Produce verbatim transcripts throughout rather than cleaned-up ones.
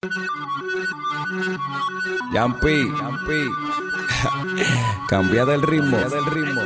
Yampi, Yampi. Cambia del ritmo, del ritmo.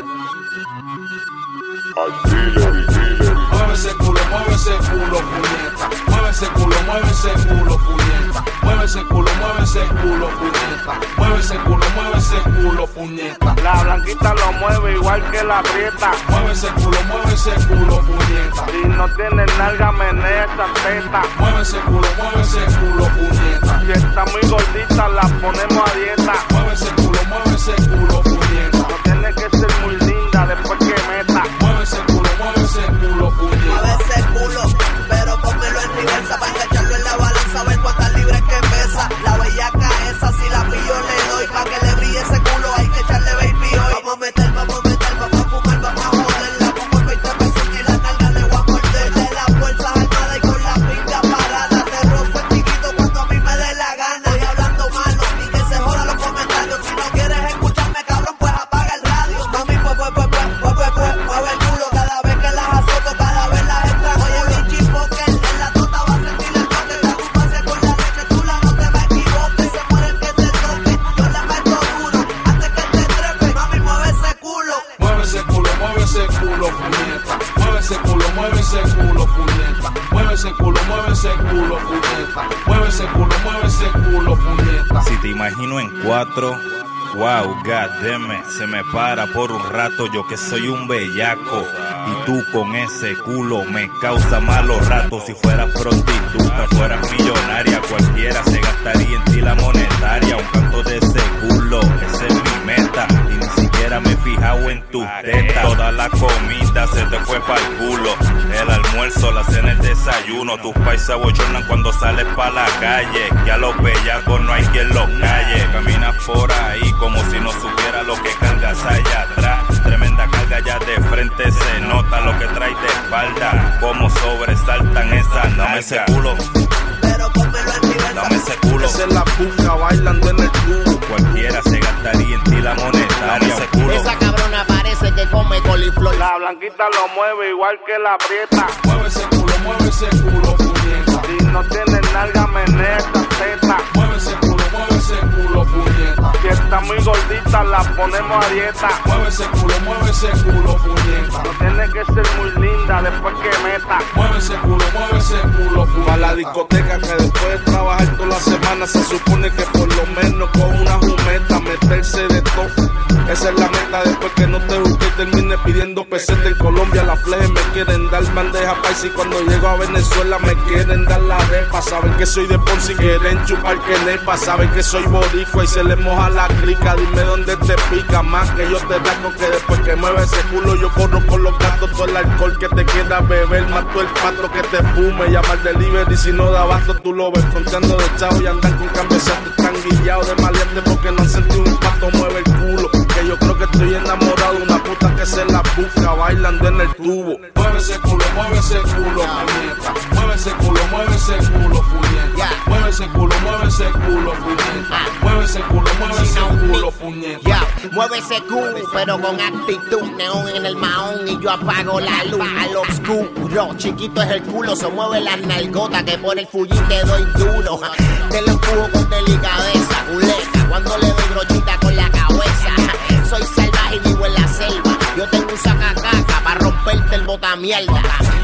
Mueve ese culo, mueve ese culo, puñeta. Mueve ese culo, mueve ese culo, puñeta. Mueve ese culo, mueve ese culo, puñeta. Mueve ese culo, mueve ese culo, puñeta. La blanquita lo mueve igual que la prieta. Mueve ese culo, mueve ese culo, puñeta. Si no tiene nalga, menea esa teta. Mueve ese culo, mueve ese culo, puñeta. Si está muy gordita, la ponemos a dieta. Mueve ese culo, mueve ese culo, puñeta. No tiene que ser muy linda después que meta. Mueve ese culo, mueve ese culo, puñeta. Mueve ese culo, pero pónmelo en reversa para echarlo en la balanza, a ver cuántas libras que pesa. La bellaca esa, si la pillo le doy, pa' que le brille ese culo, hay que echarle baby hoy. Vamos a meter, vamos a meter, vamos a fumar, vamos a joder. La pongo por veinte pesos y la carga le voy a morder. De las fuerzas armadas y con la pinga parada, te rozo el chiquito cuando a mí me dé la gana. Estoy hablando malo y que se jodan los comentarios. Si no quieres escucharme, cabrón, pues apaga el radio. Mami, pues, pues, pues, pues, pues, pues, pues, mueve el culo cada vez que las azoto, cada vez las extraño. Oye, bichi, porque en la tota va a sentir el toque. La justicia con la leche chula, no te me equivoques. Se muere el que te toque, yo le meto duro antes que te trepe. Mami, mueve ese culo. Mueve ese culo, mueve ese culo, puñeta. Mueve ese culo, mueve ese culo, puñeta. Mueve ese culo, mueve ese culo, puñeta. Mueve ese culo, mueve ese culo, puñeta. Si te imagino en cuatro, wow, goddammit, se me para por un rato, yo que soy un bellaco. Y tú con ese culo me causa malos ratos. Si fueras prostituta, fueras millonaria, cualquiera se gastaría en ti la monetaria. Un canto de ese culo, esa es mi meta. Y ni siquiera me he fijado en tu teta. Toda la comida se te fue pa'l culo. El almuerzo, la cena, el desayuno. Tus paisas bochornan cuando sales pa' la calle. Que a los bellacos no hay quien los calle. Caminas por ahí como si no supiera lo que cargas allá atrás. Tremenda carga ya de frente, se nota lo que traes de espalda. Como sobresaltan esas nalgas. Dame ese culo, Pero pónmelo en reversa. dame ese culo. Esa es la puca bailando en el cubo. Cualquiera se gastaría en ti la monetaria. Dame ese culo. Esa cabrona parece que come coliflor. La blanquita lo mueve igual que la prieta. Mueve ese culo, mueve ese culo, puñeta. Si no tiene nalga, menea esa teta. Mueve ese culo, mueve ese culo, puñeta. Si está muy gordita, la ponemos a dieta. Mueve ese culo, mueve ese culo, puñeta. No tiene que ser muy linda después que meta. Mueve ese culo, mueve ese culo, puñeta. Pa' la discoteca que después de trabajar toda la semana se supone que por lo menos con una jumeta meterse de todo. Esa es la meta después que no te busque y termine pidiendo peseta. En Colombia la fleje me quieren dar bandeja paisa y cuando llego a Venezuela me quieren dar la repa. Saben que soy de Ponce y quieren chupar que nepa. Saben que soy boricua y se les moja la crica. Dime dónde te pica más que yo te daco, que después que mueve ese culo yo corro con los gatos. Todo el alcohol que te quiera beber, mato el pato que te fume. Llama al delivery si no da abasto, tú lo ves fronteando de chavo y andan con cambiazato. Están guillados de maleante porque no han sentido un pato. Mueve el culo, que yo creo que estoy enamorado de una puta que se la busca bailando en el tubo. Mueve ese culo, mueve ese culo, puñeta. Mueve ese culo, mueve ese culo, puñeta. Mueve ese culo, mueve ese culo, puñeta. Mueve ese culo, mueve ese culo, puñeta. Ya, mueve ese culo, pero con actitud. Neón en el mahón y yo apago la luz. Al oscuro, chiquito es el culo, se mueve las nalgotas que por el fullín te doy duro. Te lo empujo con delicadeza, culeta, cuando le doy brochita con la cabeza. Soy salvaje y vivo en la selva. Yo tengo un sacacaca para romperte el botamierda.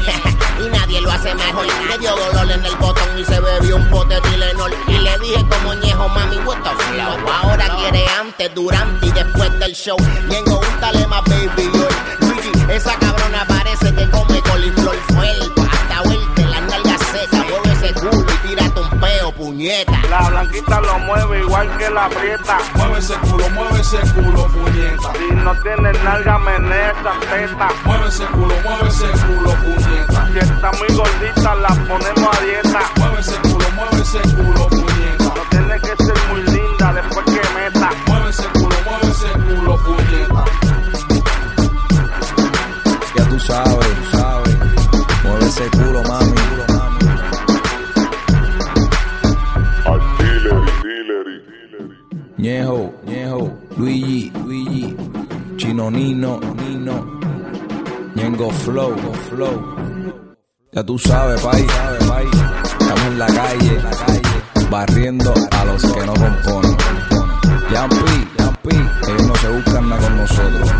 Y nadie lo hace mejor. Me dio dolor en el botón y se bebió un pote de Tylenol. Y le dije como ñejo, mami, what the flow. Ahora quiere antes, durante y después del show. Ñengo, úntale más, baby, yo. Luigi, esa cabrona parece que come coliflor. Fuelpa, hasta vuelta, las nalgas secas. Mueve ese culo y tírate un peo, puñeta. La blanquita lo mueve igual que la prieta. Mueve ese culo, mueve ese culo, puñeta. Si no tiene nalga, menea esa teta. Mueve ese culo, mueve ese culo, puñeta. Si está muy gordita, la ponemos a dieta. Mueve ese culo, mueve ese culo, puñeta. No tiene que ser muy linda después que meta. Mueve ese culo, mueve ese culo, puñeta. Ya tú sabes, tú sabes. Mueve ese culo, mami. Ñejo, Ñejo, Luigi, Luigi, Chino Nino, Nino, Ñengo Flow, Flow. Ya tú sabes, país, sabes, país. Estamos en la calle, la calle. barriendo a los que no componen. Yampi, Yampi, ellos no se buscan nada con nosotros.